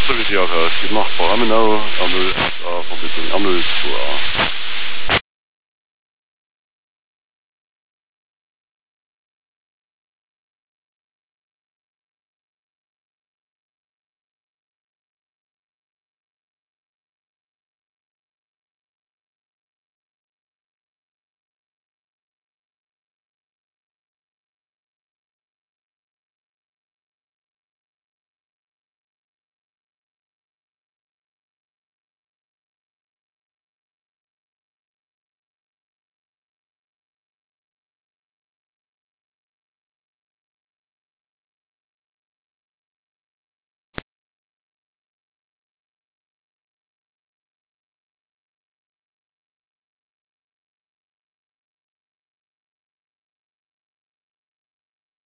så vidt jeg har skimmer på, men nå er nu af forbindelse om nu på